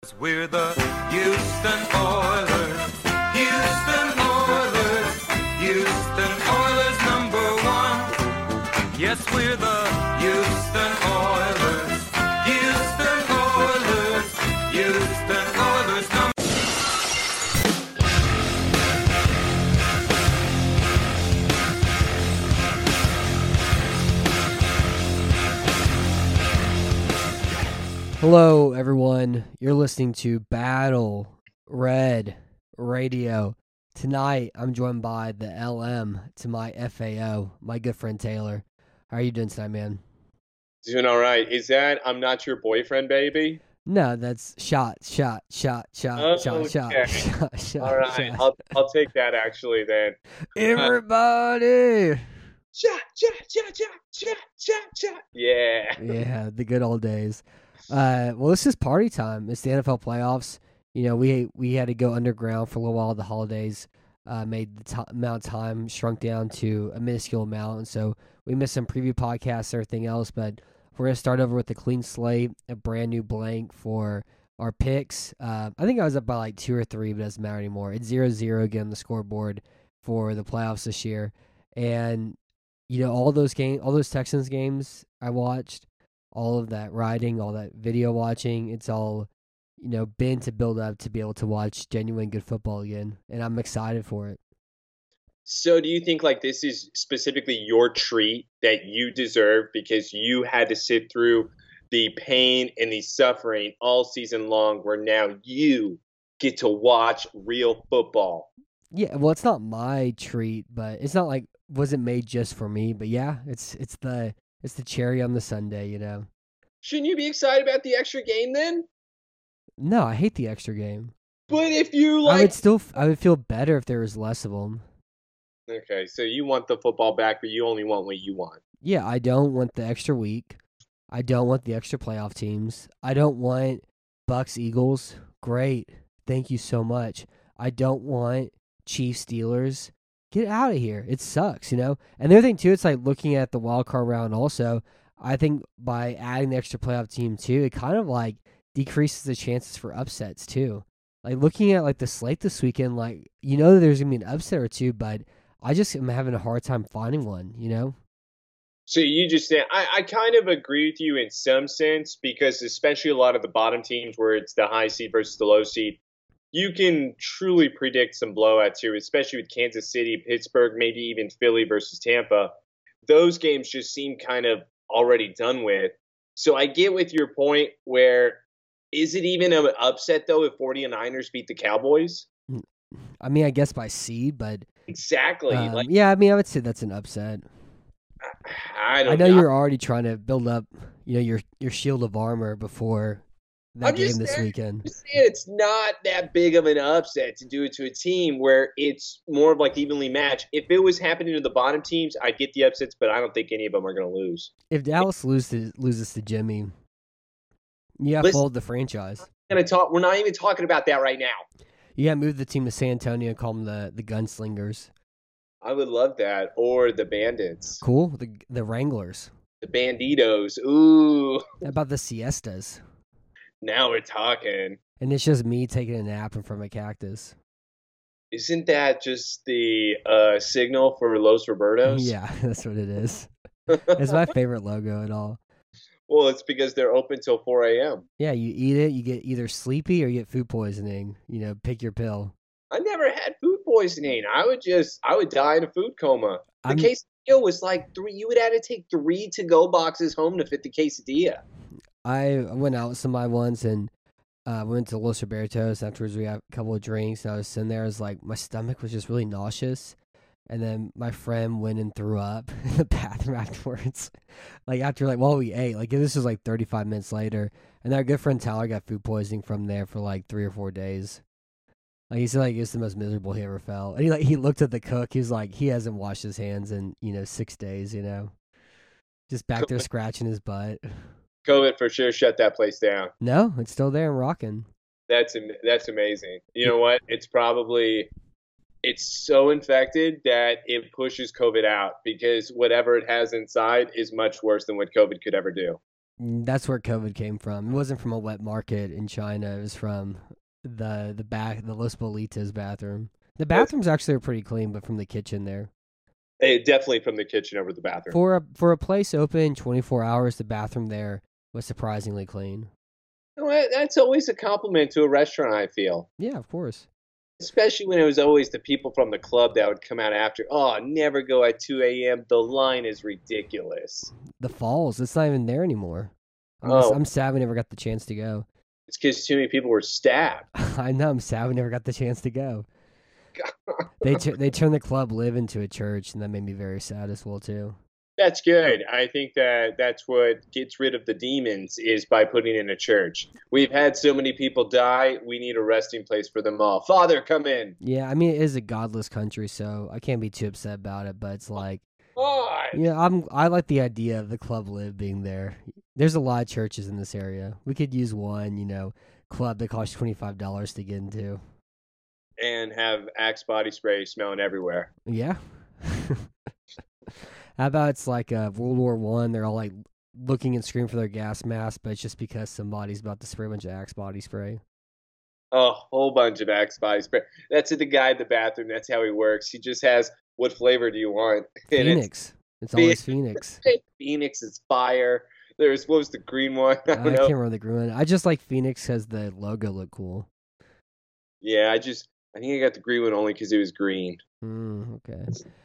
We're the Houston Oilers. Houston Oilers. Houston Oilers #1. Yes, we're the Houston Oilers. Houston Oilers. Houston Oilers Hello, everyone. You're listening to Battle Red Radio. Tonight, I'm joined by the LM to my FAO, my good friend Taylor. How are you doing tonight, man? Doing all right. Is that I'm not your boyfriend, baby? No, that's shot. Okay. Shot. All right. I'll take that actually then. Everybody! Shot. Yeah. Yeah, the good old days. Well, this is party time. It's the NFL playoffs. You know, we had to go underground for a little while. The holidays made the amount of time shrunk down to a minuscule amount, and so we missed some preview podcasts and everything else. But we're gonna start over with a clean slate, a brand new blank for our picks. I think I was up by like 2 or 3, but it doesn't matter anymore. It's 0-0 again on the scoreboard for the playoffs this year, and you know all those Texans games I watched. All of that writing, all that video watching, it's all, you know, been to build up to be able to watch genuine good football again, and I'm excited for it. So do you think like this is specifically your treat that you deserve because you had to sit through the pain and the suffering all season long where now you get to watch real football? Yeah, well, it's not my treat, but it's not like wasn't made just for me, but yeah, it's the cherry on the sundae, you know. Shouldn't you be excited about the extra game then? No, I hate the extra game. But if you like, I would feel better if there was less of them. Okay, so you want the football back, but you only want what you want. Yeah, I don't want the extra week. I don't want the extra playoff teams. I don't want Bucks Eagles. Great. Thank you so much. I don't want Chiefs Steelers. Get out of here. It sucks, you know? And the other thing, too, it's like looking at the wild card round also. I think by adding the extra playoff team, too, it kind of like decreases the chances for upsets, too. Like looking at like the slate this weekend, like, you know that there's going to be an upset or two, but I just am having a hard time finding one, you know? So you just say, I kind of agree with you in some sense because especially a lot of the bottom teams where it's the high seed versus the low seed, you can truly predict some blowouts here, especially with Kansas City, Pittsburgh, maybe even Philly versus Tampa. Those games just seem kind of already done with. So I get with your point where is it even an upset, though, if 49ers beat the Cowboys? I mean, I guess by seed, but... Exactly. Yeah, I mean, I would say that's an upset. I know you're already trying to build up, you know, your shield of armor before that game this weekend. It's not that big of an upset to do it to a team where it's more of like evenly matched. If it was happening to the bottom teams, I'd get the upsets, but I don't think any of them are going to lose. If Dallas loses to Jimmy, you have to fold the franchise. We're not even talking about that right now. You got to move the team to San Antonio and call them the Gunslingers. I would love that. Or the Bandits. Cool. The Wranglers. The Banditos. Ooh. How about the Siestas? Now we're talking. And it's just me taking a nap in front of a cactus. Isn't that just the signal for Los Robertos? Yeah, that's what it is. It's my favorite logo at all. Well, it's because they're open till 4 a.m. Yeah, you eat it, you get either sleepy or you get food poisoning. You know, pick your pill. I never had food poisoning. I would die in a food coma. The quesadilla was like 3. You would have to take 3 to-go boxes home to fit the quesadilla. I went out with somebody once and went to Los Robertos. Afterwards, we had a couple of drinks, and I was sitting there. I was like, my stomach was just really nauseous. And then my friend went and threw up in the bathroom afterwards. While we ate. Like, this was like 35 minutes later. And our good friend Tyler got food poisoning from there for like 3 or 4 days. Like, he said like it's the most miserable he ever felt. And he looked at the cook. He was like, he hasn't washed his hands in, 6 days, you know. Just back there scratching his butt. COVID for sure shut that place down. No, it's still there and rocking. That's amazing. You know what? It's so infected that it pushes COVID out because whatever it has inside is much worse than what COVID could ever do. That's where COVID came from. It wasn't from a wet market in China. It was from the Los Bolitas bathroom. The bathrooms actually are pretty clean, but from the kitchen there. Definitely from the kitchen over the bathroom. For a place open 24 hours, the bathroom there was surprisingly clean. Well, that's always a compliment to a restaurant, I feel. Yeah, of course. Especially when it was always the people from the club that would come out after. Oh, never go at 2 a.m. The line is ridiculous. The Falls, it's not even there anymore. Oh. I'm sad we never got the chance to go. It's because too many people were stabbed. I know, I'm sad we never got the chance to go. They turned the Club Live into a church, and that made me very sad as well, too. That's good. I think that's what gets rid of the demons is by putting in a church. We've had so many people die. We need a resting place for them all. Father, come in. Yeah, I mean, it is a godless country, so I can't be too upset about it, but it's like, God. yeah, I like the idea of the Club Live being there. There's a lot of churches in this area. We could use one, club that costs $25 to get into. And have Axe body spray smelling everywhere. Yeah. How about it's like World War One? They're all like looking and screaming for their gas mask, but it's just because somebody's about to spray a bunch of Axe body spray. A whole bunch of Axe body spray. That's the guy in the bathroom. That's how he works. He just has, what flavor do you want? Phoenix. It's always Phoenix. Phoenix is fire. What was the green one? I can't remember the green one. I just like Phoenix because the logo looked cool. Yeah, I think I got the green one only because it was green. Okay.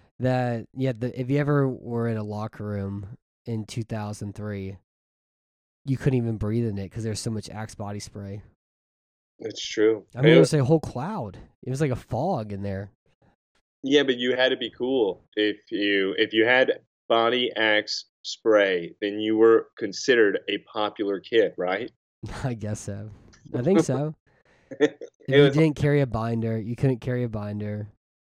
If you ever were in a locker room in 2003, you couldn't even breathe in it because there's so much Axe body spray. That's true. I mean, it was a whole cloud. It was like a fog in there. Yeah, but you had to be cool. If you had body Axe spray, then you were considered a popular kid, right? I guess so. I think so. If you didn't carry a binder, you couldn't carry a binder.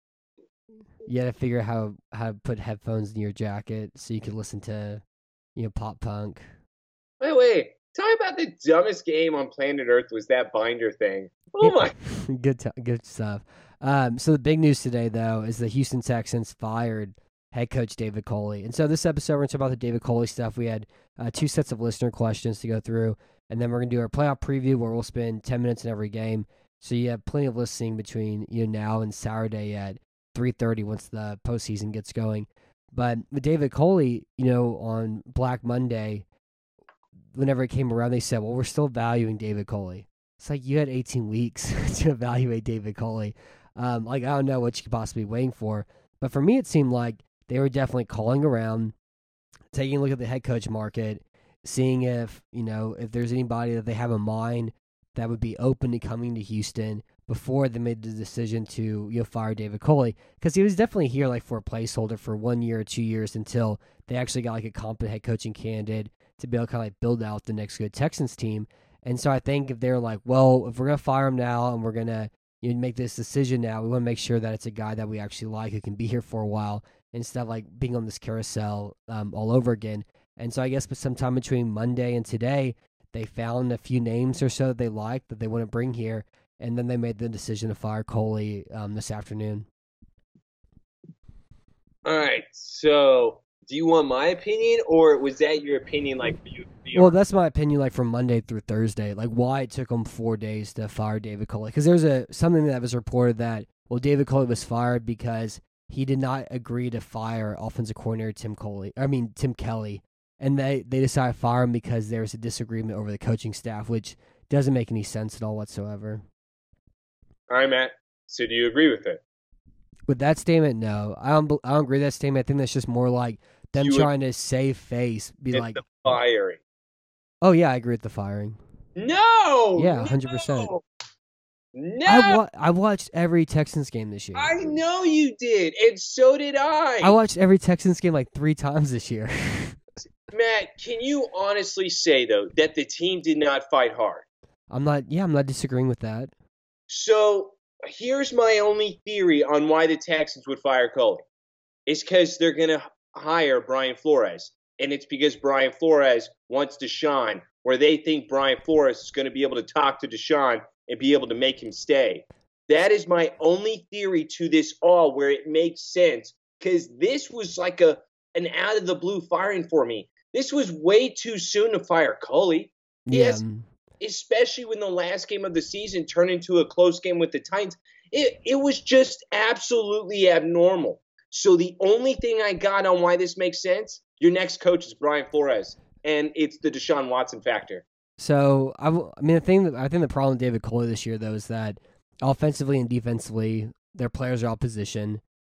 You had to figure out how to put headphones in your jacket so you could listen to, pop punk. Wait. Tell me about the dumbest game on planet Earth was that binder thing. Oh my! Good stuff. So the big news today, though, is the Houston Texans fired head coach David Culley. And so this episode, we're going to talk about the David Culley stuff. We had 2 sets of listener questions to go through, and then we're going to do our playoff preview where we'll spend 10 minutes in every game. So you have plenty of listening between now and Saturday at 3:30 once the postseason gets going. But with David Culley, on Black Monday, whenever it came around, they said, well, we're still valuing David Culley. It's like you had 18 weeks to evaluate David Culley. I don't know what you could possibly be waiting for. But for me, it seemed like they were definitely calling around, taking a look at the head coach market, seeing if there's anybody that they have in mind that would be open to coming to Houston before they made the decision to fire David Culley, because he was definitely here like for a placeholder for 1 year or 2 years until they actually got like a competent head coaching candidate to be able to kind of like build out the next good Texans team. And so I think if they're like, well, if we're gonna fire him now and we're gonna make this decision now, we want to make sure that it's a guy that we actually like who can be here for a while instead of like being on this carousel all over again. And so I guess sometime between Monday and today, they found a few names or so that they liked that they want to bring here, and then they made the decision to fire Culley this afternoon. All right, so do you want my opinion, or was that your opinion like you? Well, that's my opinion like from Monday through Thursday, like why it took them 4 days to fire David Culley. Because there's something that was reported that, well, David Culley was fired because he did not agree to fire offensive coordinator Tim Kelly. And they decided to fire him because there was a disagreement over the coaching staff, which doesn't make any sense at all whatsoever. All right, Matt. So do you agree with it? With that statement, no. I don't agree with that statement. I think that's just more like them trying to save face. Be like the firing. Oh, yeah, I agree with the firing. No! Yeah, 100%. No! I watched every Texans game this year. I know you did, and so did I. I watched every Texans game like 3 times this year. Matt, can you honestly say, though, that the team did not fight hard? I'm not disagreeing with that. So here's my only theory on why the Texans would fire Culley. It's because they're going to hire Brian Flores, and it's because Brian Flores wants Deshaun, where they think Brian Flores is going to be able to talk to Deshaun and be able to make him stay. That is my only theory to this all, where it makes sense, because this was like an out-of-the-blue firing for me. this was way too soon to fire Culley. Yeah. Especially when the last game of the season turned into a close game with the Titans. It was just absolutely abnormal. So the only thing I got on why this makes sense, your next coach is Brian Flores, and it's the Deshaun Watson factor. So I think the problem with David Culley this year though is that offensively and defensively, their players are out of position.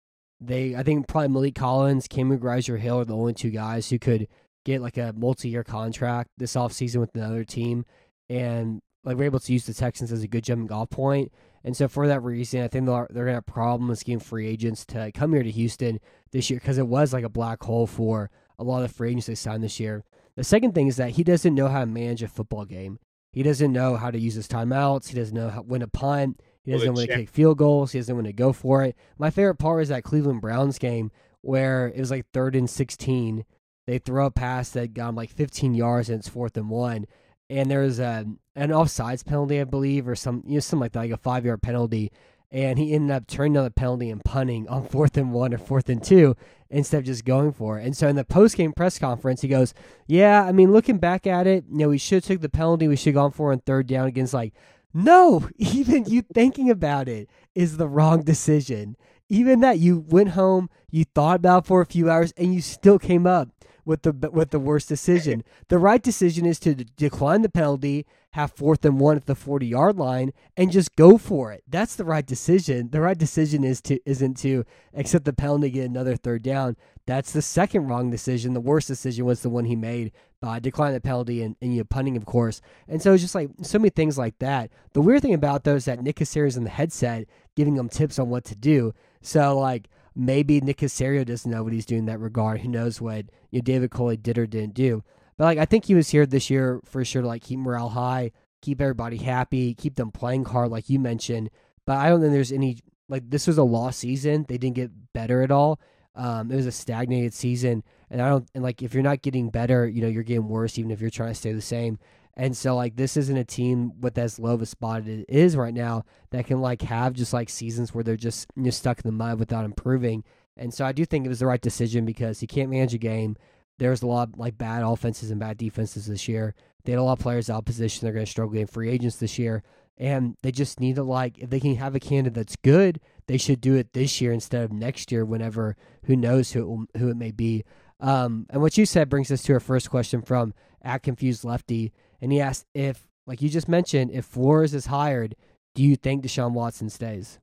I think probably Malik Collins, Cameron Greiser-Hill are the only two guys who could get like a multi-year contract this offseason with another team, and like we're able to use the Texans as a good jumping off point. And so for that reason, I think they're going to have problems getting free agents to come here to Houston this year because it was like a black hole for a lot of the free agents they signed this year. The second thing is that he doesn't know how to manage a football game. He doesn't know how to use his timeouts. He doesn't know when to punt. He doesn't know when to kick field goals. He doesn't know when to go for it. My favorite part is that Cleveland Browns game where it was like 3rd and 16. They throw a pass that got him like 15 yards and it's 4th and 1. And there was an offsides penalty, I believe, or something like that, like a 5-yard penalty. And he ended up turning down the penalty and punting on 4th and 1 or 4th and 2 instead of just going for it. And so in the post-game press conference, he goes, yeah, I mean, looking back at it, we should have took the penalty. We should have gone for it on 3rd down against like, no, even you thinking about it is the wrong decision. Even that you went home, you thought about it for a few hours, and you still came up with the worst decision. The right decision is to decline the penalty, have 4th and 1 at the 40-yard line, and just go for it. That's the right decision. The right decision isn't to accept the penalty, get another 3rd down. That's the second wrong decision. The worst decision was the one he made by declining the penalty and punting, of course. And so it's just like so many things like that. The weird thing about those is that Nick Caserio's in the headset giving them tips on what to do. So like maybe Nick Caserio doesn't know what he's doing in that regard. Who knows what David Culley did or didn't do. But like I think he was here this year for sure to like keep morale high, keep everybody happy, keep them playing hard like you mentioned. But I don't think there's any like this was a lost season. They didn't get better at all. It was a stagnated season, and like if you're not getting better, you're getting worse even if you're trying to stay the same. And so like this isn't a team with as low of a spot it is right now that can like have just like seasons where they're just stuck in the mud without improving. And so I do think it was the right decision because you can't manage a game. There's a lot of like bad offenses and bad defenses this year. They had a lot of players out of position. They're going to struggle getting free agents this year. And they just need to like, if they can have a candidate that's good, they should do it this year instead of next year whenever, who knows who it may be. And what you said brings us to our first question from @ConfusedLefty. And he asked if, like you just mentioned, if Flores is hired, do you think Deshaun Watson stays?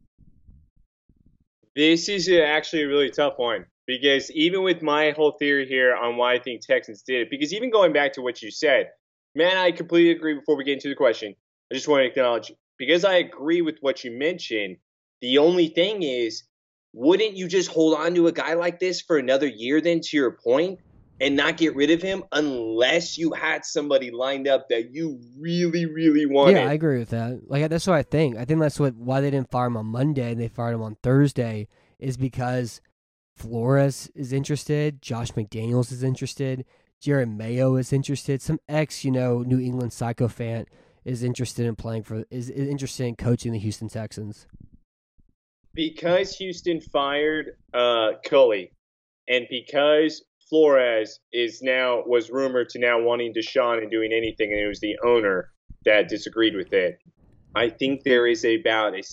This is actually a really tough one because even with my whole theory here on why I think Texans did it, because even going back to what you said, man, I completely agree before we get into the question. I just want to acknowledge, because I agree with what you mentioned, the only thing is, wouldn't you just hold on to a guy like this for another year then, to your point, and not get rid of him unless you had somebody lined up that you really, really wanted? Yeah, I agree with that. Like that's what I think. I think that's why they didn't fire him on Monday and they fired him on Thursday is because Flores is interested, Josh McDaniels is interested, Jared Mayo is interested, some New England sycophant is interested in is interested in coaching the Houston Texans. Because Houston fired Culley, and because Flores was rumored to now wanting Deshaun and doing anything, and it was the owner that disagreed with it. I think there is about a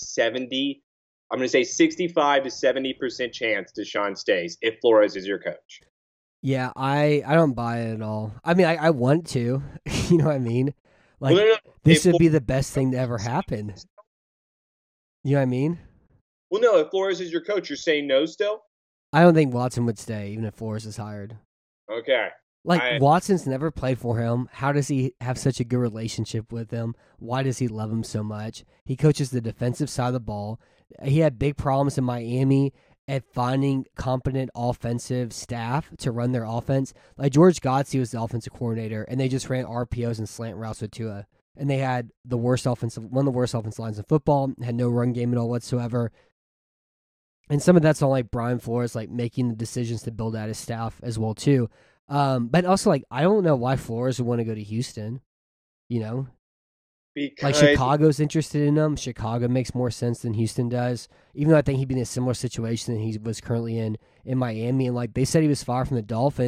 65 to 70% chance Deshaun stays if Flores is your coach. Yeah, I don't buy it at all. I mean, I want to, you know what I mean? Like, this would be the best thing to ever happen. You know what I mean? Well, no, if Flores is your coach, you're saying no still? I don't think Watson would stay, even if Flores is hired. Okay. Watson's never played for him. How does he have such a good relationship with him? Why does he love him so much? He coaches the defensive side of the ball. He had big problems in Miami at finding competent offensive staff to run their offense. Like George Godsey was the offensive coordinator, and they just ran RPOs and slant routes with Tua. And they had one of the worst offensive lines in football, had no run game at all whatsoever. And some of that's on like Brian Flores, like making the decisions to build out his staff as well too. But also like I don't know why Flores would want to go to Houston. Because like Chicago's interested in him. Chicago makes more sense than Houston does. Even though I think he'd be in a similar situation than he was currently in Miami. And like they said he was far from the Dolphins.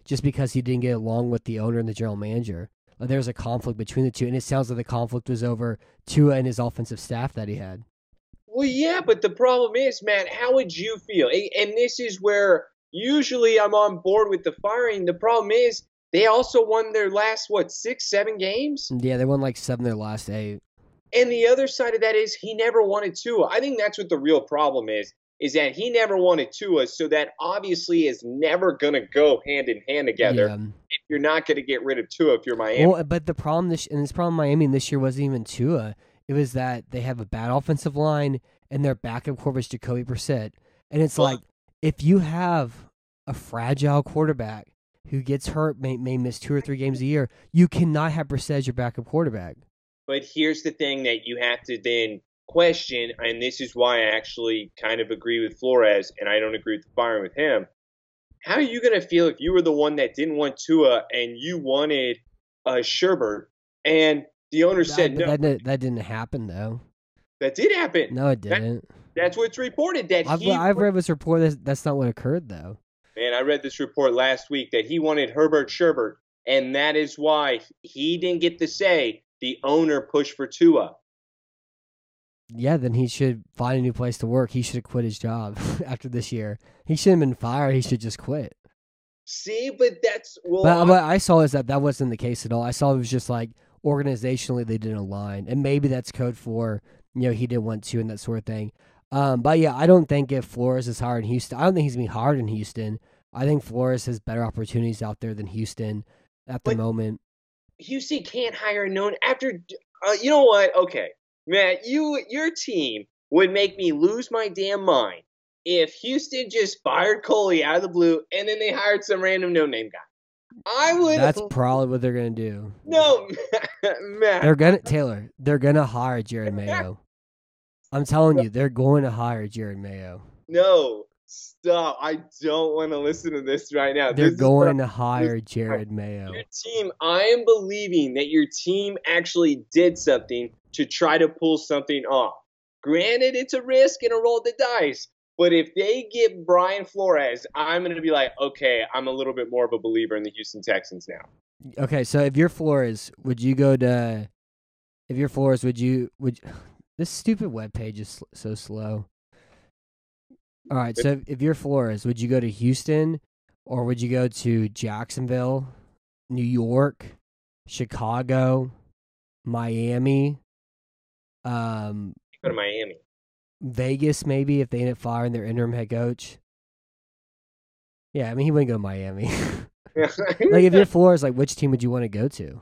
just because he didn't get along with the owner and the general manager. There was a conflict between the two, and it sounds like the conflict was over Tua and his offensive staff that he had. Well, yeah, but the problem is, Matt, how would you feel? And this is where usually I'm on board with the firing. The problem is they also won their last, 6, 7 games? Yeah, they won like 7 of their last 8. And the other side of that is he never wanted Tua. I think that's what the real problem is that he never wanted Tua, so that obviously is never going to go hand in hand together. Yeah. If you're not going to get rid of Tua if you're Miami. Well, but the problem Miami this year wasn't even Tua. It was that they have a bad offensive line and their backup quarterback is Jacoby Brissett. And it's like, if you have a fragile quarterback who gets hurt, may miss 2 or 3 games a year, you cannot have Brissett as your backup quarterback. But here's the thing that you have to then question, and this is why I actually kind of agree with Flores, and I don't agree with the firing with him. How are you going to feel if you were the one that didn't want Tua and you wanted Sherbert, and the owner said no? That didn't happen, though. That did happen. No, it didn't. That's what's reported. I've read this report. That's not what occurred, though. Man, I read this report last week that he wanted Herbert Sherbert, and that is why he didn't get to say the owner pushed for Tua. Yeah, then he should find a new place to work. He should have quit his job after this year. He shouldn't have been fired. He should just quit. See, but that's But I saw is that wasn't the case at all. I saw it was just like organizationally they didn't align, and maybe that's code for he didn't want to and that sort of thing. But yeah, I don't think if Flores is hired in Houston, I don't think he's gonna be hired in Houston. I think Flores has better opportunities out there than Houston at the moment. Houston can't hire a known after. You know what? Okay, Matt, your team would make me lose my damn mind if Houston just fired Coley out of the blue and then they hired some random no-name guy. I would. That's probably what they're gonna do. No, Matt. They're gonna hire Jared Mayo. I'm telling you, they're going to hire Jared Mayo. No, stop. I don't want to listen to this right now. They're going to hire Jared Mayo. Your team, I am believing that your team actually did something to try to pull something off. Granted, it's a risk and a roll of the dice. But if they get Brian Flores, I'm going to be like, okay, I'm a little bit more of a believer in the Houston Texans now. Okay, so if you're Flores, would you go to? If you're Flores, would this stupid webpage is so slow. All right, so if you're Flores, would you go to Houston or would you go to Jacksonville, New York, Chicago, Miami? Go to Miami. Vegas, maybe, if they end up firing their interim head coach. Yeah, I mean, he wouldn't go to Miami. Like, if you're Flores, like, which team would you want to go to?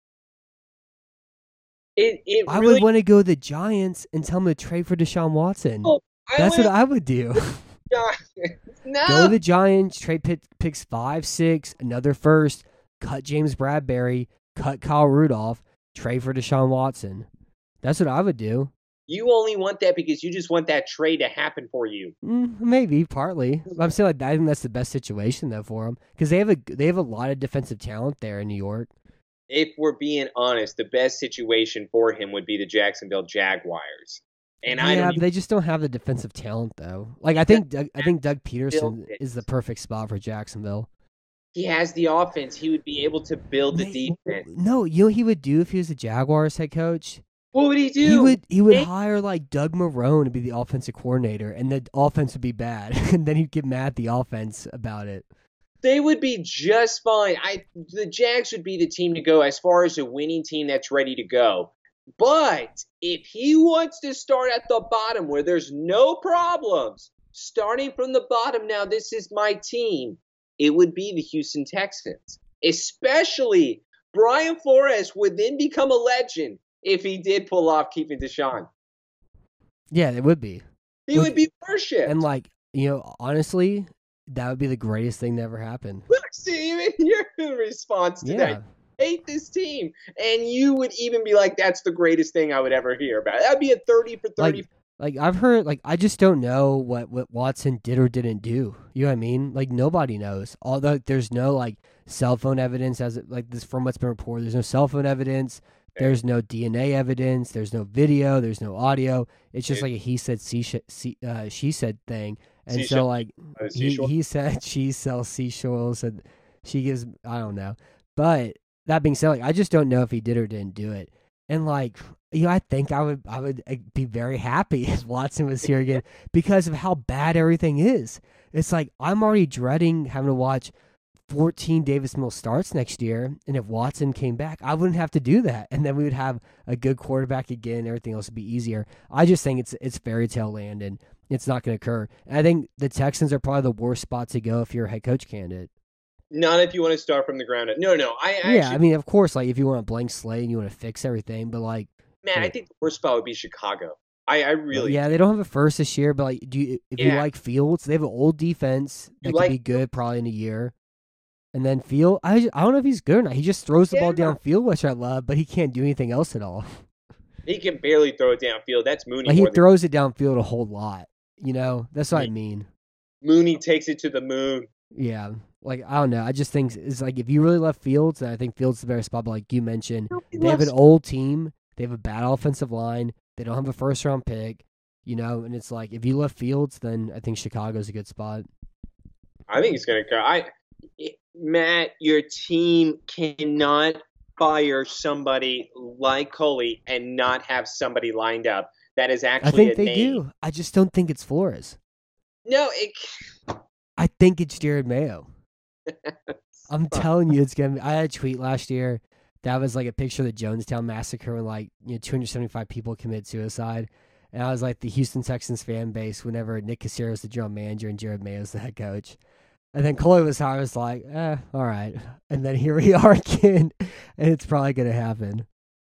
I would want to go to the Giants and tell them to trade for Deshaun Watson. Oh, That's what I would do. No. Go to the Giants, trade picks 5, 6, another first, cut James Bradbury, cut Kyle Rudolph, trade for Deshaun Watson. That's what I would do. You only want that because you just want that trade to happen for you. Maybe partly. I'm saying like I think that's the best situation though for them because they have a lot of defensive talent there in New York. If we're being honest, the best situation for him would be the Jacksonville Jaguars. And but they just don't have the defensive talent though. Like I think Doug Peterson is the perfect spot for Jacksonville. He has the offense. He would be able to build the defense. No, you know what he would do if he was the Jaguars head coach? What would he do? He would hire like Doug Marrone to be the offensive coordinator, and the offense would be bad, and then he'd get mad at the offense about it. They would be just fine. The Jags would be the team to go as far as a winning team that's ready to go. But if he wants to start at the bottom where there's no problems, starting from the bottom, now this is my team, it would be the Houston Texans. Especially Brian Flores would then become a legend if he did pull off keeping Deshaun. Yeah, it would be. He would be worshipped. And like, honestly, that would be the greatest thing that ever happened. Look, see, even your response to that. I hate this team. And you would even be like, that's the greatest thing I would ever hear about. That'd be a 30 for 30. Like I've heard, like, I just don't know what Watson did or didn't do. You know what I mean? Like, nobody knows. Although there's no, like, cell phone evidence from what's been reported. There's no cell phone evidence. There's no DNA evidence. There's no video. There's no audio. It's just like a he said, she said thing. And so, like, he said she sells seashores and She gives, I don't know. But that being said, like, I just don't know if he did or didn't do it. And like, I think I would be very happy if Watson was here again because of how bad everything is. It's like I'm already dreading having to watch 14 Davis Mills starts next year, and if Watson came back, I wouldn't have to do that, and then we would have a good quarterback again. And everything else would be easier. I just think it's fairy tale land, and it's not going to occur. And I think the Texans are probably the worst spot to go if you're a head coach candidate. Not if you want to start from the ground up. No. I mean, of course, like if you want a blank slate and you want to fix everything, but like, man, I think the worst spot would be Chicago. I really, yeah, they don't have a first this year, but like, if you like Fields, they have an old defense that could be good probably in a year. And then Field, I don't know if he's good or not. He just throws the ball downfield, which I love, but he can't do anything else at all. He can barely throw it downfield. That's Mooney. Like, he throws it downfield a whole lot. That's what I mean. Mooney takes it to the moon. Yeah, like I don't know. I just think it's like if you really love Fields, then I think Fields is the better spot. But like you mentioned, they have an old team. They have a bad offensive line. They don't have a first round pick. And it's like if you love Fields, then I think Chicago's a good spot. I think he's gonna go. Matt, your team cannot fire somebody like Coley and not have somebody lined up. That is actually I think they do. I just don't think it's Flores. No, I think it's Jared Mayo. I'm telling you, it's gonna be. I had a tweet last year that was like a picture of the Jonestown massacre when 275 people committed suicide, and I was like the Houston Texans fan base whenever Nick Caserio the general manager and Jared Mayo's the head coach. And then Coley was hired. I was like, all right. And then here we are again, and it's probably going to happen.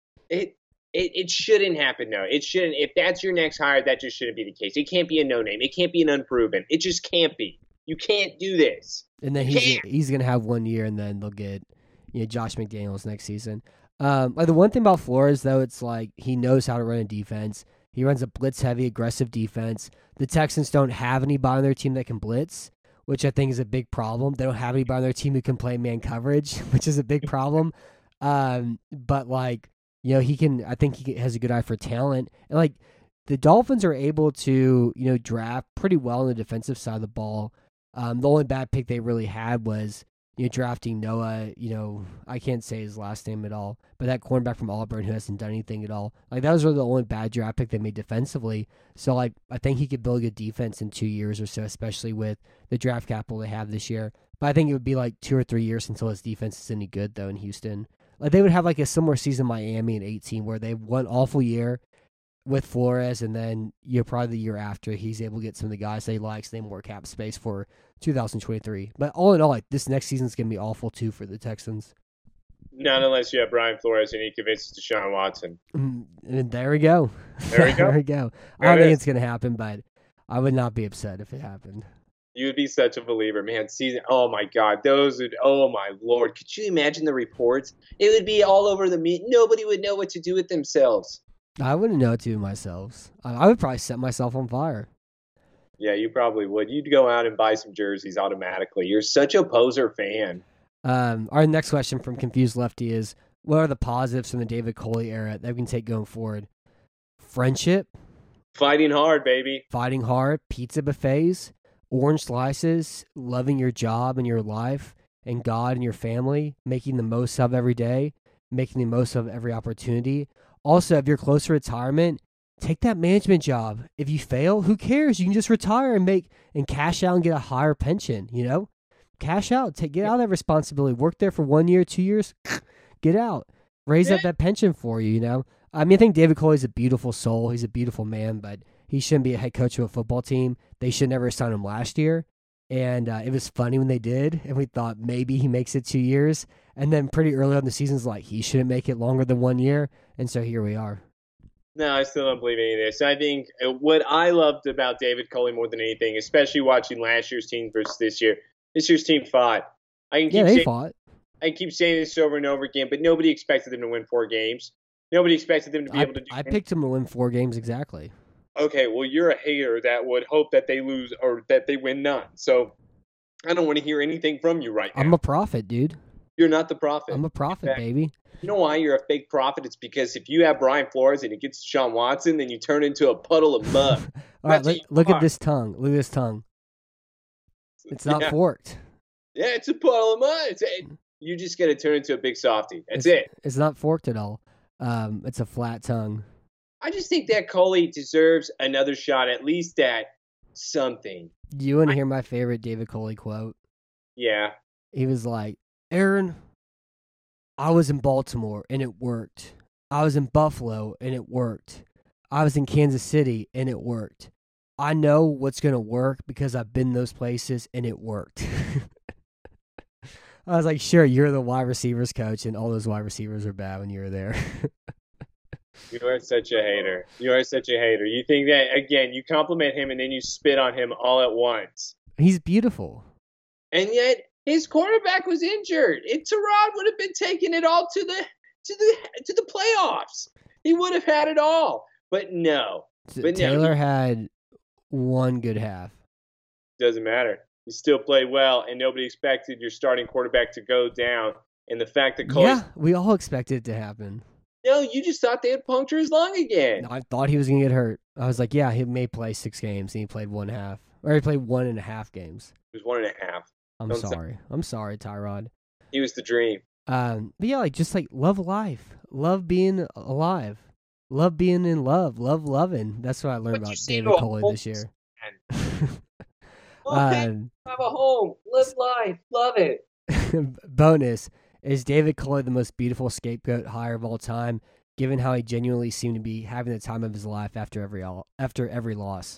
It shouldn't happen, though. It shouldn't. If that's your next hire, that just shouldn't be the case. It can't be a no-name. It can't be an unproven. It just can't be. You can't do this. And then he's going to have 1 year, and then they'll get Josh McDaniels next season. Like the one thing about Flores, though, it's like he knows how to run a defense. He runs a blitz-heavy, aggressive defense. The Texans don't have anybody on their team that can blitz, which I think is a big problem. They don't have anybody on their team who can play man coverage, which is a big problem. But like, he can. I think he has a good eye for talent, and like the Dolphins are able to draft pretty well on the defensive side of the ball. The only bad pick they really had was drafting Noah. I can't say his last name at all, but that cornerback from Auburn who hasn't done anything at all. Like that was really the only bad draft pick they made defensively. So like I think he could build a good defense in 2 years or so, especially with the draft capital they have this year. But I think it would be like 2 or 3 years until his defense is any good though in Houston. Like they would have like a similar season Miami in 2018 where they have one awful year with Flores, and then probably the year after he's able to get some of the guys they like, so they have more cap space for 2023. But all in all, like this next season's gonna be awful too for the Texans. Not unless you have Brian Flores and he convinces Deshaun Watson. And there we go. There we go. There we go. I don't think it's gonna happen, but I would not be upset if it happened. You would be such a believer, man. Oh my God, oh my Lord. Could you imagine the reports? It would be all over the media. Nobody would know what to do with themselves. I wouldn't know what to do myself. I would probably set myself on fire. Yeah, you probably would. You'd go out and buy some jerseys automatically. You're such a poser fan. Our next question from Confused Lefty is, what are the positives from the David Coley era that we can take going forward? Friendship. Fighting hard, baby. Fighting hard. Pizza buffets. Orange slices. Loving your job and your life and God and your family. Making the most of every day. Making the most of every opportunity. Also, if you're close to retirement, take that management job. If you fail, who cares? You can just retire and cash out and get a higher pension, Cash out. Get out of that responsibility. Work there for 1 year, 2 years, get out. Raise up that pension for you, I mean, I think David Coley's a beautiful soul. He's a beautiful man, but he shouldn't be a head coach of a football team. They should never sign him last year. And it was funny when they did, and we thought maybe he makes it 2 years. And then pretty early on in the season's like, he shouldn't make it longer than 1 year. And so here we are. No, I still don't believe any of this. I think what I loved about David Coley more than anything, especially watching last year's team versus this year's team fought. They fought. I keep saying this over and over again, but nobody expected them to win 4 games. Nobody expected them to be able to do I picked them to win 4 games exactly. Okay, well, you're a hater that would hope that they lose or that they win none. So I don't want to hear anything from you right now. I'm a prophet, dude. You're not the prophet. I'm a prophet, baby. You know why you're a fake prophet? It's because if you have Brian Flores and it gets Deshaun Watson, then you turn into a puddle of mud. All right, look at this tongue. Look at this tongue. It's not forked. Yeah, it's a puddle of mud. You just got to turn into a big softie. That's it. It's not forked at all. It's a flat tongue. I just think that Coley deserves another shot, at least at something. You want to hear my favorite David Coley quote? Yeah. He was like, Aaron, I was in Baltimore and it worked. I was in Buffalo and it worked. I was in Kansas City and it worked. I know what's going to work because I've been those places and it worked. I was like, sure, you're the wide receivers coach and all those wide receivers are bad when you were there. You are such a hater. You are such a hater. You think that, again, you compliment him and then you spit on him all at once. He's beautiful. And yet his quarterback was injured. Tyrod would have been taking it all to the playoffs. He would have had it all. But no. Taylor had one good half. Doesn't matter. He still played well, and nobody expected your starting quarterback to go down. And the fact that Coley... Yeah, we all expected it to happen. No, you just thought they'd puncture his lung again. I thought he was going to get hurt. I was like, yeah, he may play 6 games, and he played 1.5. Or he played 1.5 games. It was 1.5. I'm sorry, Tyrod. He was the dream. But yeah, just love life. Love being alive. Love being in love. Love loving. That's what I learned about David Coley this year. Have a home. Live life. Love it. Bonus. Is David Coley the most beautiful scapegoat hire of all time, given how he genuinely seemed to be having the time of his life after every loss?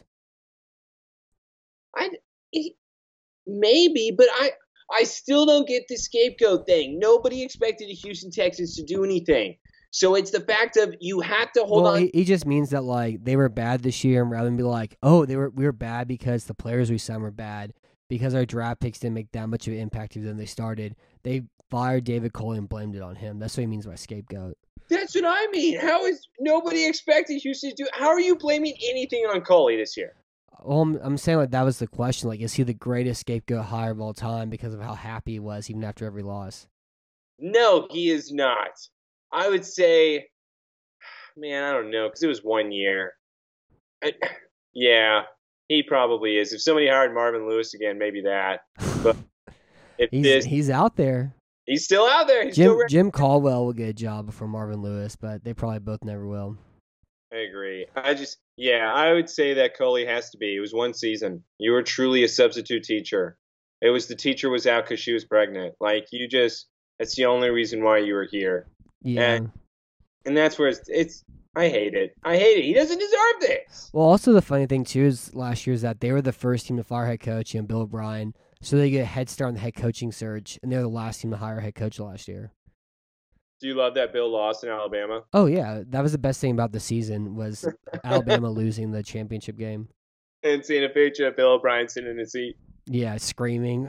Maybe, but I still don't get the scapegoat thing. Nobody expected the Houston Texans to do anything. So it's the fact of you have to hold on. He just means that they were bad this year, and rather than be like, oh, we were bad because the players we signed were bad, because our draft picks didn't make that much of an impact than they started. They fired David Coley and blamed it on him. That's what he means by scapegoat. That's what I mean. How is nobody expecting Houston to do? How are you blaming anything on Coley this year? Well, I'm saying that was the question. Is he the greatest scapegoat hire of all time because of how happy he was even after every loss? No, he is not. I would say, man, I don't know, because it was 1 year. Yeah, he probably is. If somebody hired Marvin Lewis again, maybe that. But he's out there. He's still out there. Jim Caldwell will get a job before Marvin Lewis, but they probably both never will. I agree. I would say that Coley has to be. It was 1 season. You were truly a substitute teacher. It was the teacher was out because she was pregnant. That's the only reason why you were here. Yeah. And that's where it's I hate it. He doesn't deserve this. Well, also the funny thing, too, is last year is that they were the first team to fire head coach, Bill O'Brien, so they get a head start on the head coaching surge, and they're the last team to hire a head coach last year. Do you love that Bill lost in Alabama? Oh, yeah. That was the best thing about the season was Alabama losing the championship game. And seeing a picture of Bill O'Brien sitting in his seat. Yeah, screaming.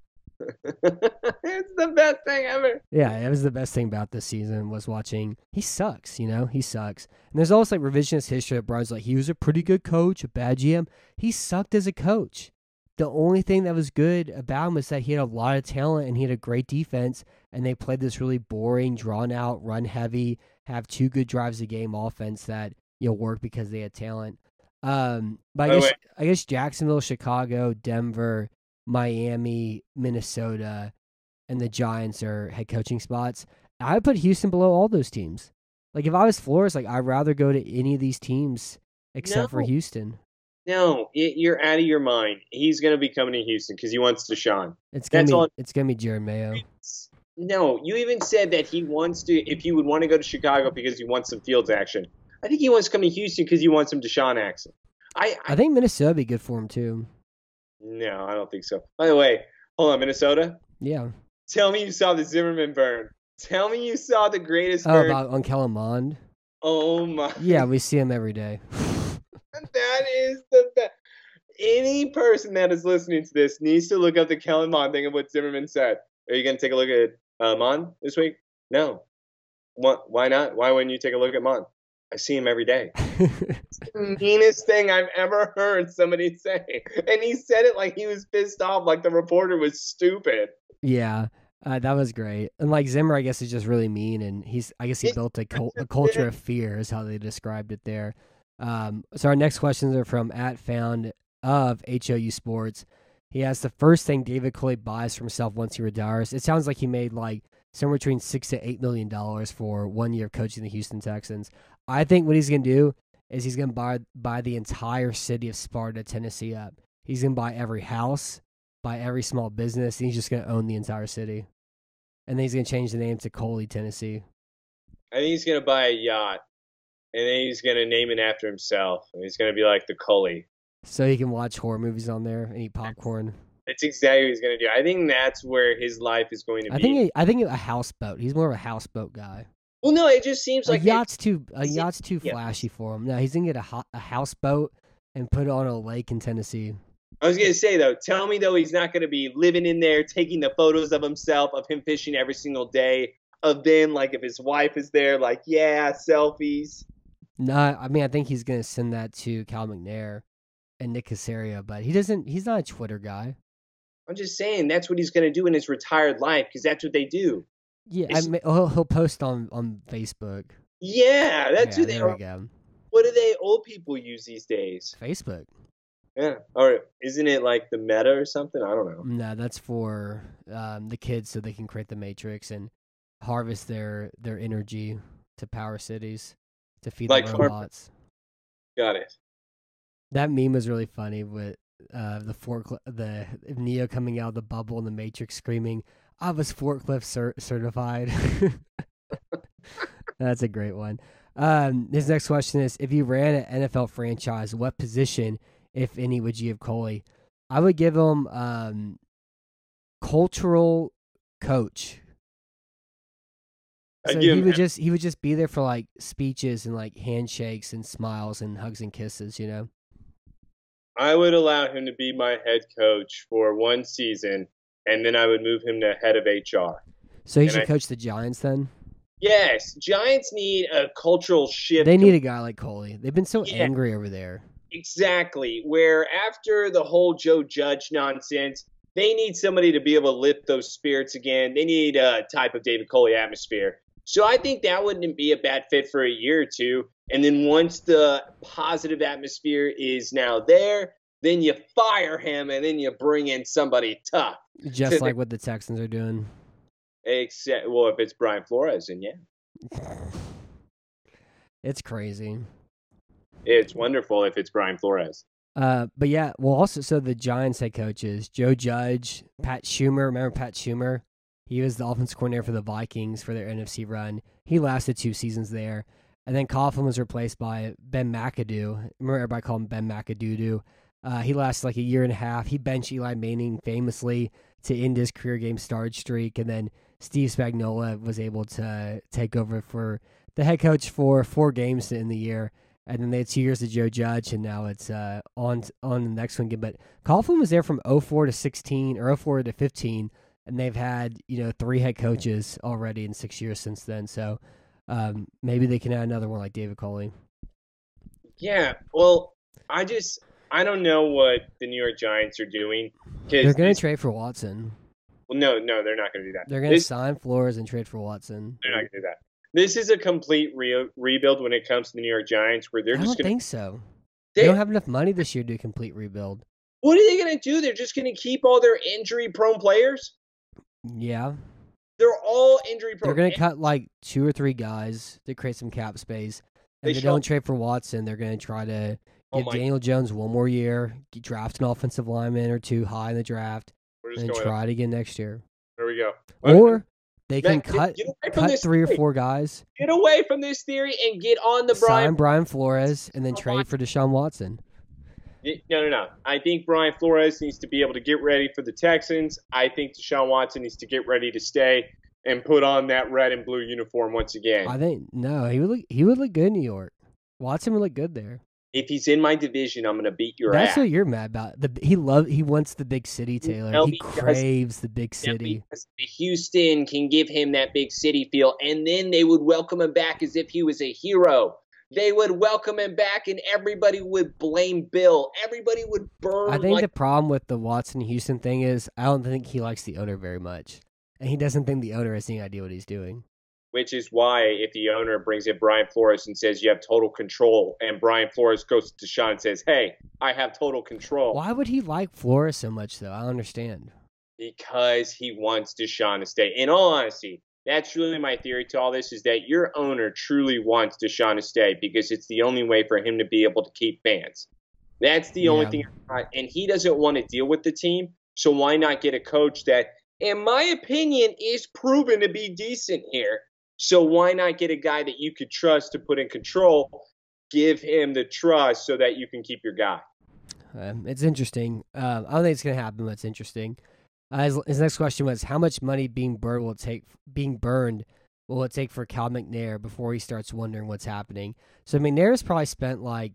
It's the best thing ever. Yeah, it was the best thing about this season was watching. He sucks, he sucks. And there's always revisionist history that Brian's he was a pretty good coach, a bad GM. He sucked as a coach. The only thing that was good about him was that he had a lot of talent and he had a great defense, and they played this really boring, drawn-out, run-heavy, have 2 good drives a game offense that work because they had talent. But I guess Jacksonville, Chicago, Denver, Miami, Minnesota, and the Giants are head coaching spots. I would put Houston below all those teams. If I was Flores, I'd rather go to any of these teams except for Houston. No, you're out of your mind. He's going to be coming to Houston because he wants Deshaun. It's gonna be Jared Mayo. No, you even said that he wants to. If he would want to go to Chicago because he wants some Fields action, I think he wants to come to Houston because he wants some Deshaun action. I think Minnesota would be good for him too. No, I don't think so. By the way, hold on, Minnesota. Yeah. Tell me you saw the Zimmerman burn. Tell me you saw the greatest burn. On Kellen Mond. Oh my. Yeah, we see him every day. That is the best. Any person that is listening to this needs to look up the Kellen Mond thing of what Zimmerman said. Are you going to take a look at Mond this week? No. Why not? Why wouldn't you take a look at Mond? I see him every day. It's the meanest thing I've ever heard somebody say. And he said it like he was pissed off, like the reporter was stupid. Yeah, that was great. And Zimmer, I guess, is just really mean. And he built a culture of fear is how they described it there. So our next questions are from @found of HOU Sports. He has the first thing David Culley buys for himself once he retires. It sounds like he made like somewhere between $6 to $8 million for 1 year of coaching the Houston Texans. I think what he's going to do is he's going to buy the entire city of Sparta, Tennessee up. He's going to buy every house, buy every small business, and he's just going to own the entire city. And then he's going to change the name to Coley, Tennessee. I think he's going to buy a yacht, and then he's going to name it after himself. And he's going to be like the Cully. So he can watch horror movies on there and eat popcorn. That's exactly what he's going to do. I think that's where his life is going to be. I think a houseboat. He's more of a houseboat guy. Well, no, it just seems like a yacht's too flashy for him. No, he's gonna get a houseboat and put it on a lake in Tennessee. I was gonna say though, tell me though, he's not gonna be living in there, taking the photos of himself, of him fishing every single day, of then like if his wife is there, like selfies. No, I mean I think he's gonna send that to Cal McNair and Nick Caserio, but he's not a Twitter guy. I'm just saying that's what he's gonna do in his retired life because that's what they do. Yeah, he'll post on Facebook. Yeah, that's who they there are. We go. What do old people use these days? Facebook. Yeah, or isn't it like the Meta or something? I don't know. No, that's for the kids so they can create the Matrix and harvest their energy to power cities to feed the robots. Got it. That meme was really funny with the Neo coming out of the bubble in the Matrix screaming, "I was forklift certified." That's a great one. His next question is, if you ran an NFL franchise, what position, if any, would you give Coley? I would give him cultural coach. So he would just be there for like speeches and like handshakes and smiles and hugs and kisses, you know? I would allow him to be my head coach for 1 season, and then I would move him to head of HR. So he should coach the Giants then? Yes. Giants need a cultural shift. They need a guy like Coley. They've been so angry over there. Exactly. Where after the whole Joe Judge nonsense, they need somebody to be able to lift those spirits again. They need a type of David Coley atmosphere. So I think that wouldn't be a bad fit for a year or two. And then once the positive atmosphere is now there, then you fire him and then you bring in somebody tough. Just like what the Texans are doing. Except, well, if it's Brian Flores, then yeah. It's crazy. It's wonderful if it's Brian Flores. But yeah, well, also, so the Giants head coaches, Joe Judge, Pat Schumer. Remember Pat Schumer? He was the offensive coordinator for the Vikings for their NFC run. He lasted 2 seasons there. And then Coughlin was replaced by Ben McAdoo. Remember everybody called him Ben McAdoo. He lasted like a year and a half. He benched Eli Manning famously to end his career game starred streak. And then Steve Spagnuolo was able to take over for the head coach for 4 games in the year. And then they had 2 years of Joe Judge, and now it's on the next one again. But Coughlin was there from 04 to 16 or 04 to 15, and they've had 3 head coaches already in 6 years since then. So maybe they can add another one like David Coley. Yeah, well, I don't know what the New York Giants are doing. They're going to trade for Watson. Well, no, they're not going to do that. They're going to sign Flores and trade for Watson. They're not going to do that. This is a complete rebuild when it comes to the New York Giants, where they're just going to... I don't think so. They don't have enough money this year to do a complete rebuild. What are they going to do? They're just going to keep all their injury-prone players? Yeah. They're all injury-prone. They're going to cut like 2 or 3 guys to create some cap space. And if they don't trade for Watson, they're going to try to give Daniel Jones 1 more year, draft an offensive lineman or 2 high in the draft, and try it again next year. There we go. Or... They can cut 3 or 4 guys. Get away from this theory and get on the sign Brian Flores and then trade for Deshaun Watson. No. I think Brian Flores needs to be able to get ready for the Texans. I think Deshaun Watson needs to get ready to stay and put on that red and blue uniform once again. I think he would look good in New York. Watson would look good there. If he's in my division, I'm going to beat your ass. That's what you're mad about. He wants the big city, Taylor. He craves the big city. Because Houston can give him that big city feel, and then they would welcome him back as if he was a hero. They would welcome him back, and everybody would blame Bill. Everybody would burn. I think the problem with the Watson-Houston thing is I don't think he likes the owner very much, and he doesn't think the owner has any idea what he's doing. Which is why if the owner brings in Brian Flores and says you have total control, and Brian Flores goes to Deshaun and says, hey, I have total control. Why would he like Flores so much, though? I don't understand. Because he wants Deshaun to stay. In all honesty, that's really my theory to all this, is that your owner truly wants Deshaun to stay because it's the only way for him to be able to keep fans. That's the only thing. And he doesn't want to deal with the team, so why not get a coach that, in my opinion, is proven to be decent here? So why not get a guy that you could trust to put in control, give him the trust so that you can keep your guy? It's interesting. I don't think it's going to happen, but it's interesting. His next question was, how much money being burned will it take for Cal McNair before he starts wondering what's happening? So McNair's probably spent like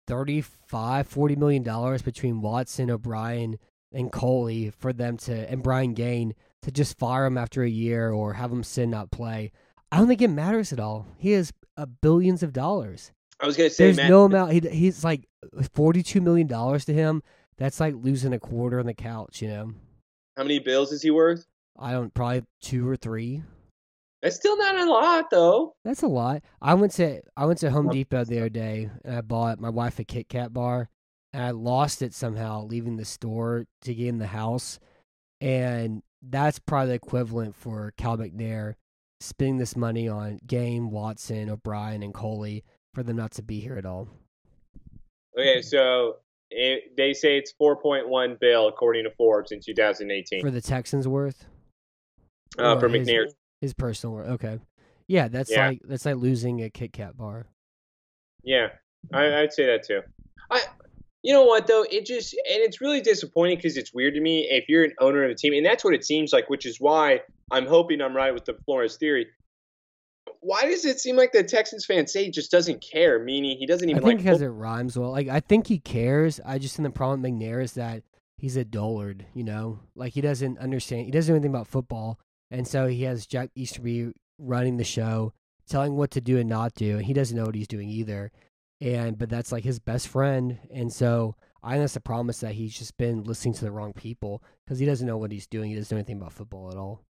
$40 million between Watson, O'Brien, and Coley for them to, and Brian Gaine, to just fire him after a year or have him sit not play. I don't think it matters at all. He has billions of dollars. I was going to say, there's Matt, no amount. He's like $42 million to him. That's like losing a quarter on the couch, you know. How many bills is he worth? Probably 2 or 3. That's still not a lot, though. That's a lot. I went to Home Depot the other day, and I bought my wife a Kit Kat bar, and I lost it somehow leaving the store to get in the house, and that's probably the equivalent for Cal McNair spending this money on Game, Watson, O'Brien, and Coley for them not to be here at all. Okay, so they say it's 4.1 bill according to Forbes in 2018 for the Texans' worth. For McNair, his personal worth. Okay, yeah, that's like losing a Kit Kat bar. Yeah, I'd say that too. You know what though? It's really disappointing because it's weird to me if you're an owner of a team, and that's what it seems like, which is why I'm hoping I'm right with the Flores theory. Why does it seem like the Texans fan say he just doesn't care? Meaning he doesn't even. I think because it rhymes well. Like I think he cares. I just think the problem with McNair is that he's a dullard. You know, like he doesn't understand. He doesn't know anything about football, and so he has Jack Easterby running the show, telling what to do and not do, and he doesn't know what he's doing either. But that's like his best friend, and so I think that's the problem, is that he's just been listening to the wrong people because he doesn't know what he's doing. He doesn't know anything about football at all.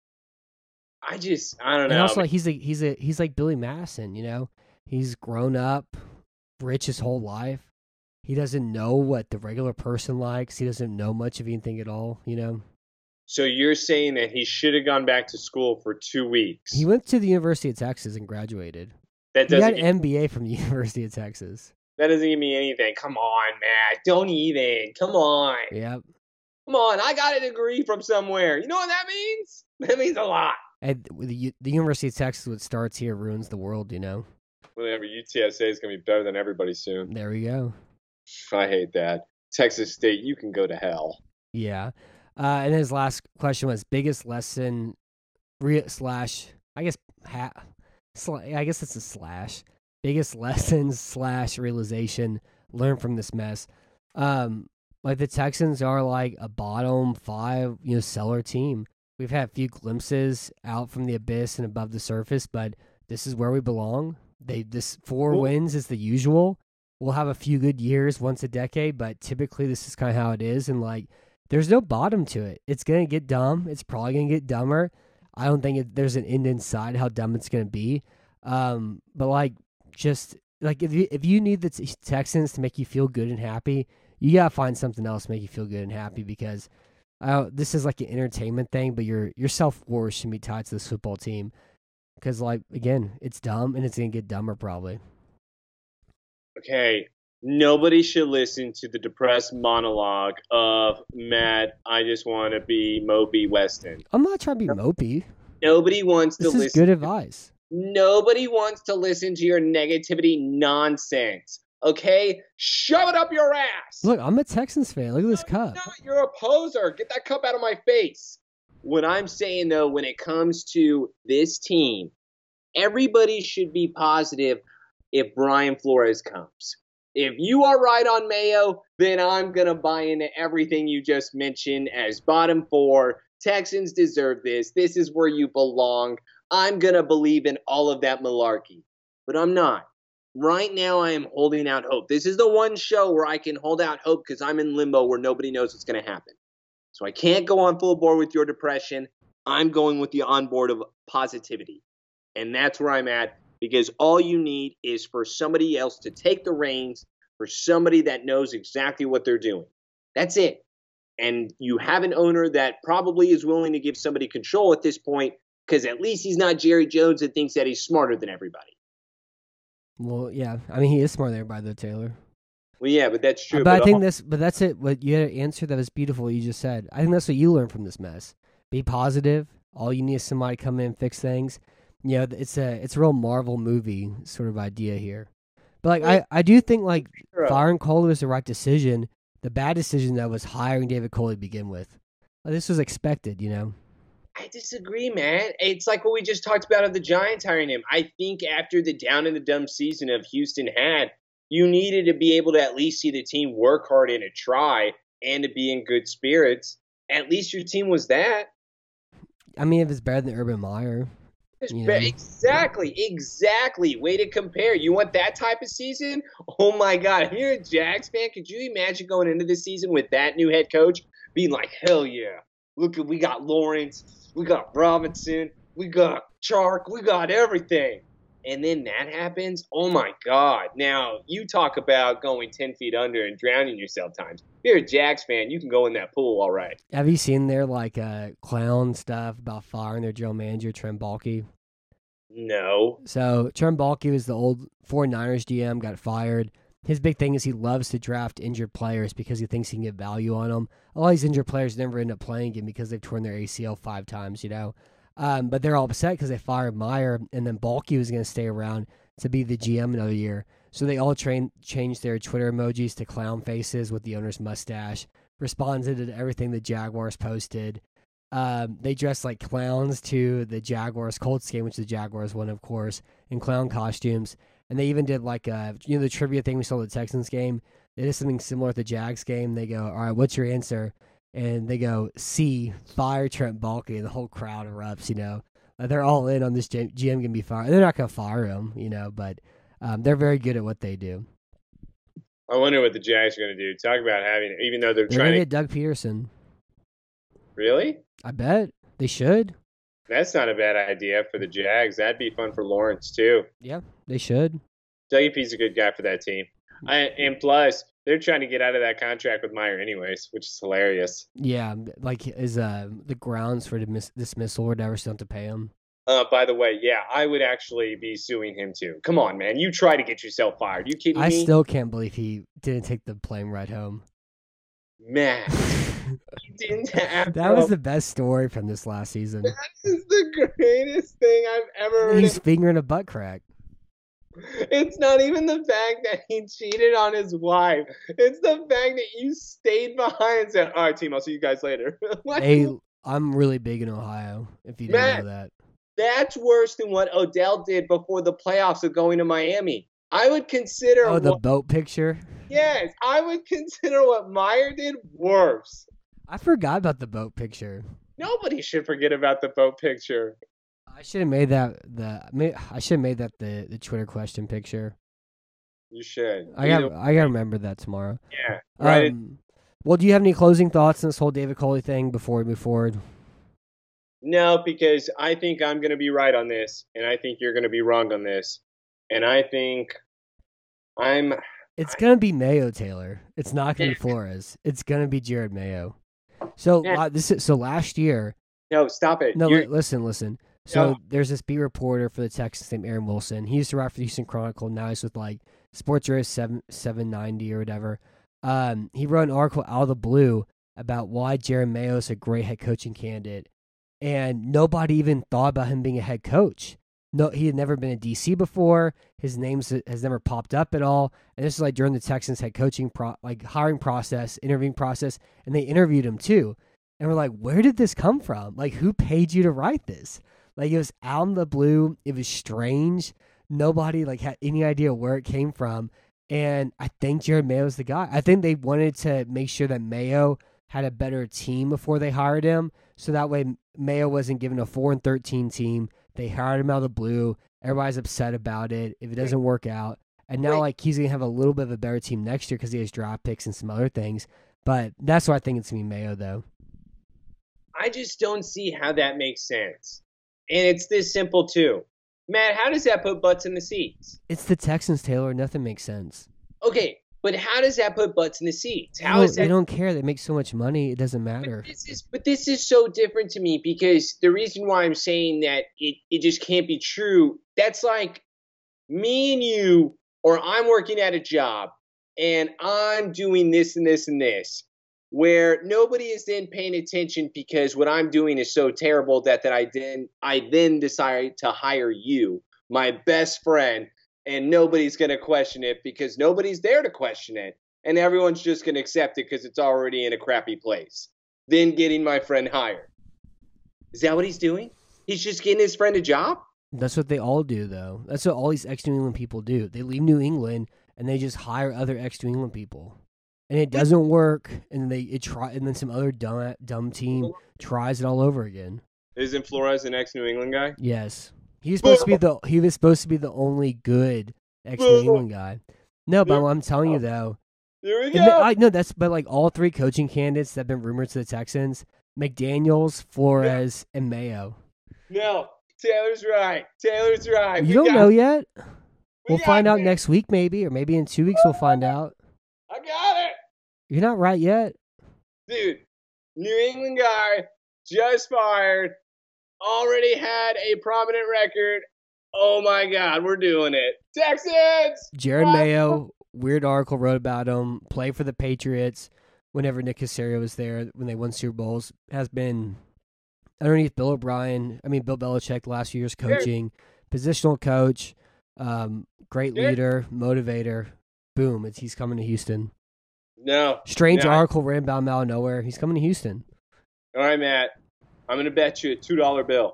I don't know. And also, like, he's like Billy Madison, you know. He's grown up rich his whole life. He doesn't know what the regular person likes. He doesn't know much of anything at all, you know. So you're saying that he should have gone back to school for 2 weeks? He went to the University of Texas and graduated. He got an MBA from the University of Texas. That doesn't give me anything. Come on, Matt. Don't even. Come on. Yep. Come on. I got a degree from somewhere. You know what that means? That means a lot. And the University of Texas, what starts here ruins the world, you know. Whatever. UTSA is going to be better than everybody soon. There we go. I hate that. Texas State, you can go to hell. Yeah. And his last question was biggest lesson I guess it's a slash. Biggest lessons / realization learned from this mess. Like the Texans are like a bottom 5, seller team. We've had a few glimpses out from the abyss and above the surface, but this is where we belong. This 4 wins is the usual. We'll have a few good years once a decade, but typically this is kind of how it is. And like, there's no bottom to it. It's gonna get dumb. It's probably gonna get dumber. I don't think there's an end in sight how dumb it's gonna be. But like, just like if you need the Texans to make you feel good and happy, you gotta find something else to make you feel good and happy, because this is like an entertainment thing, but your self-worth should be tied to this football team. Because like, again, it's dumb and it's gonna get dumber probably. Okay, nobody should listen to the depressed monologue of Matt. I just want to be Mopey Weston. I'm not trying to be mopey. Nobody wants to listen. This is good advice. Nobody wants to listen to your negativity nonsense. Okay? Shove it up your ass. Look, I'm a Texans fan. Look at this cup. No, you're a poser. Get that cup out of my face. What I'm saying, though, when it comes to this team, everybody should be positive if Brian Flores comes. If you are right on Mayo, then I'm going to buy into everything you just mentioned as bottom 4. Texans deserve this. This is where you belong. I'm going to believe in all of that malarkey. But I'm not. Right now, I am holding out hope. This is the one show where I can hold out hope because I'm in limbo where nobody knows what's going to happen. So I can't go on full board with your depression. I'm going with the on board of positivity. And that's where I'm at, because all you need is for somebody else to take the reins, for somebody that knows exactly what they're doing. That's it. And you have an owner that probably is willing to give somebody control at this point because at least he's not Jerry Jones that thinks that he's smarter than everybody. Well, yeah. I mean, he is smarter than everybody, though, Taylor. Well, yeah, but that's true. But I think that's it. What you had an answer that was beautiful. What you just said. I think that's what you learned from this mess. Be positive. All you need is somebody to come in and fix things. You know, it's a real Marvel movie sort of idea here. But like, I do think like firing Kohler was the right decision. The bad decision though was hiring David Coley to begin with. Like, this was expected, you know. I disagree, man. It's like what we just talked about of the Giants hiring him. I think after the down and the dumb season of Houston had, you needed to be able to at least see the team work hard and to try and to be in good spirits. At least your team was that. I mean, if it's better than Urban Meyer. You know? Exactly. Way to compare. You want that type of season? Oh, my God. If you're a Jags fan, could you imagine going into the season with that new head coach being like, hell yeah. Look, we got Lawrence. We got Robinson. We got Chark. We got everything. And then that happens? Oh, my God. Now, you talk about going 10 feet under and drowning yourself times. If you're a Jags fan, you can go in that pool all right. Have you seen their, like, clown stuff about firing their general manager, Trent Baalke? No. So, Trent Baalke was the old 49ers GM, got fired. His big thing is he loves to draft injured players because he thinks he can get value on them. All these injured players never end up playing again because they've torn their ACL 5 times, you know. But they're all upset because they fired Meyer, and then Baalke was going to stay around to be the GM another year. So they all changed their Twitter emojis to clown faces with the owner's mustache, responded to everything the Jaguars posted. They dressed like clowns to the Jaguars-Colts game, which the Jaguars won, of course, in clown costumes. And they even did like the trivia thing we saw at the Texans game. They did something similar at the Jags game. They go, all right, what's your answer? And they go, C, fire Trent Baalke, and the whole crowd erupts, you know. They're all in on this GM going to be fired. They're not going to fire him, you know, but they're very good at what they do. I wonder what the Jags are going to do. Talk about having, even though they're trying to get Doug Peterson. Really? I bet. They should. That's not a bad idea for the Jags. That'd be fun for Lawrence, too. Yeah, they should. WP's a good guy for that team. And plus, they're trying to get out of that contract with Meyer anyways, which is hilarious. Yeah, like is the grounds for dismissal or whatever, still have to pay him. By the way, yeah, I would actually be suing him too. Come on, man. You try to get yourself fired. You kidding me? I still can't believe he didn't take the plane ride home. Man. He didn't have That was the best story from this last season. That is the greatest thing I've ever heard. He's fingering a butt crack. It's not even the fact that he cheated on his wife. It's the fact that you stayed behind and said, all right, team, I'll see you guys later. Hey, I'm really big in Ohio, if you didn't know that. That's worse than what Odell did before the playoffs of going to Miami. I would consider... Oh, the boat picture? Yes, I would consider what Meyer did worse. I forgot about the boat picture. Nobody should forget about the boat picture. I should have made that the Twitter question picture. You should. I gotta remember that tomorrow. Yeah. Right. Well, do you have any closing thoughts on this whole David Coley thing before we move forward? No, because I think I'm going to be right on this, and I think you're going to be wrong on this, and I think It's going to be Mayo, Taylor. It's not going to be Flores. It's going to be Jared Mayo. So last year. No, stop it. No, listen. So there's this beat reporter for the Texans named Aaron Wilson. He used to write for the Houston Chronicle. Now he's with like Sports Radio 790 or whatever. He wrote an article out of the blue about why Jared Mayo is a great head coaching candidate, and nobody even thought about him being a head coach. No, he had never been a DC before. His name has never popped up at all. And this is like during the Texans head coaching hiring process, interviewing process, and they interviewed him too. And we're like, where did this come from? Like, who paid you to write this? Like, it was out in the blue. It was strange. Nobody had any idea where it came from. And I think Jared Mayo's the guy. I think they wanted to make sure that Mayo had a better team before they hired him, so that way Mayo wasn't given a 4-13 team. They hired him out of the blue. Everybody's upset about it if it doesn't work out. And now, he's going to have a little bit of a better team next year because he has draft picks and some other things. But that's why I think it's going to be Mayo, though. I just don't see how that makes sense. And it's this simple, too. Matt, how does that put butts in the seats? It's the Texans, Taylor. Nothing makes sense. Okay, But how does that put butts in the seats? They don't care. They make so much money. It doesn't matter. But this is so different to me, because the reason why I'm saying that it just can't be true, that's like me and you, or I'm working at a job and I'm doing this and this and this, where nobody is then paying attention because what I'm doing is so terrible that I then decide to hire you, my best friend, and nobody's going to question it because nobody's there to question it. And everyone's just going to accept it because it's already in a crappy place. Then getting my friend hired. Is that what he's doing? He's just getting his friend a job? That's what they all do, though. That's what all these ex-New England people do. They leave New England, and they just hire other ex-New England people. And it doesn't work, and then some other dumb team tries it all over again. Isn't Flores an ex-New England guy? Yes. He was supposed to be the only good ex-New England guy. No, but I'm telling you, though. There we go. But like all three coaching candidates that have been rumored to the Texans, McDaniels, Flores, and Mayo. No, Taylor's right. You don't know yet? We'll find out next week maybe, or maybe in 2 weeks we'll find out. I got it. You're not right yet. Dude, New England guy, just fired, already had a prominent record. Oh my God, we're doing it. Texans! Jared Mayo, weird article wrote about him, played for the Patriots whenever Nick Caserio was there, when they won Super Bowls, has been underneath Bill Belichick the last few years coaching, positional coach, great leader, motivator. Boom, he's coming to Houston. No. Strange article ran out of nowhere. He's coming to Houston. All right, Matt. I'm going to bet you a $2 bill.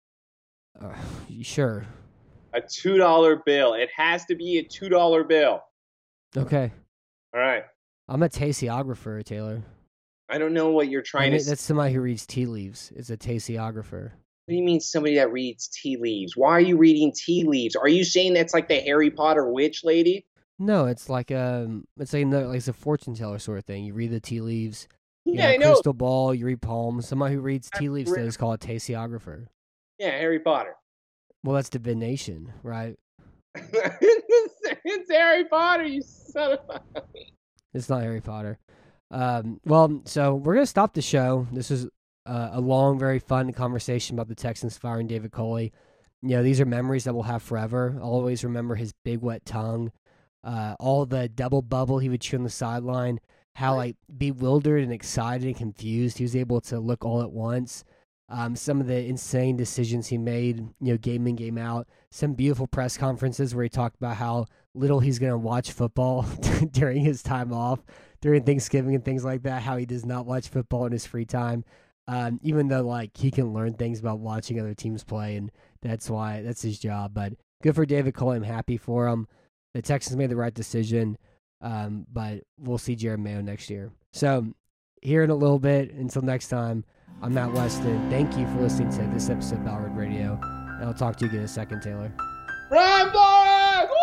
Sure. A $2 bill. It has to be a $2 bill. Okay. All right. I'm a tasteographer, Taylor. I don't know what you're trying to say. That's somebody who reads tea leaves. It's a tasteographer. What do you mean somebody that reads tea leaves? Why are you reading tea leaves? Are you saying that's like the Harry Potter witch lady? No, it's like it's a fortune teller sort of thing. You read the tea leaves. Yeah, I know. Crystal ball. You read palms. Somebody who reads tea leaves is called a tasteographer. Yeah, Harry Potter. Well, that's divination, right? It's Harry Potter, you son of a... It's not Harry Potter. So we're gonna stop the show. This is a long, very fun conversation about the Texans firing David Culley. These are memories that we'll have forever. I'll always remember his big wet tongue. All the double bubble he would chew on the sideline, how like bewildered and excited and confused he was able to look all at once. Some of the insane decisions he made, game in, game out. Some beautiful press conferences where he talked about how little he's going to watch football during his time off, during Thanksgiving and things like that, how he does not watch football in his free time, even though like he can learn things about watching other teams play, and that's his job. But good for David Culley. I'm happy for him. The Texans made the right decision, but we'll see Jared Mayo next year. So here in a little bit, until next time, I'm Matt Weston. Thank you for listening to this episode of Ballard Radio, and I'll talk to you again in a second, Taylor. Run, Boris! Woo!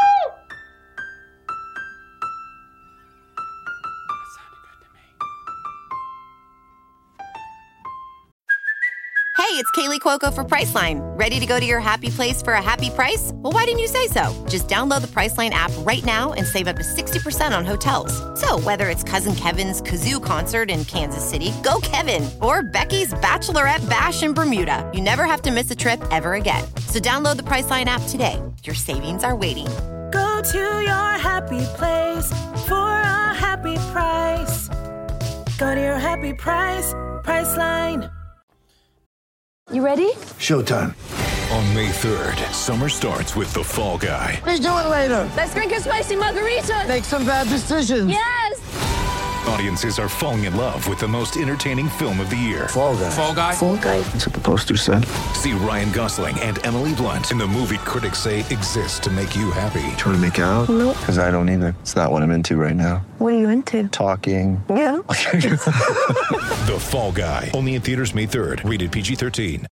Hey, it's Kaylee Cuoco for Priceline. Ready to go to your happy place for a happy price? Well, why didn't you say so? Just download the Priceline app right now and save up to 60% on hotels. So whether it's Cousin Kevin's Kazoo Concert in Kansas City, go Kevin, or Becky's Bachelorette Bash in Bermuda, you never have to miss a trip ever again. So download the Priceline app today. Your savings are waiting. Go to your happy place for a happy price. Go to your happy price, Priceline. You ready? Showtime. On May 3rd, summer starts with The Fall Guy. Let's do it later. Let's drink a spicy margarita. Make some bad decisions. Yes! Audiences are falling in love with the most entertaining film of the year. Fall Guy. Fall Guy? Fall guy. That's what the poster said. See Ryan Gosling and Emily Blunt in the movie critics say exists to make you happy. Trying to make it out? Nope. Because I don't either. It's not what I'm into right now. What are you into? Talking. Yeah. The Fall Guy. Only in theaters May 3rd. Rated PG-13.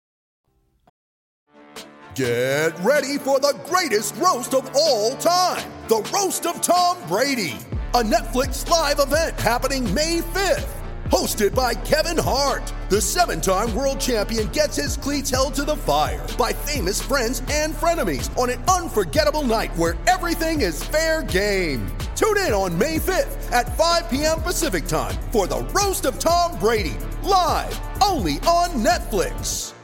Get ready for the greatest roast of all time. The Roast of Tom Brady. A Netflix live event happening May 5th. Hosted by Kevin Hart. The 7-time world champion gets his cleats held to the fire by famous friends and frenemies on an unforgettable night where everything is fair game. Tune in on May 5th at 5 p.m. Pacific Time for the Roast of Tom Brady, live only on Netflix.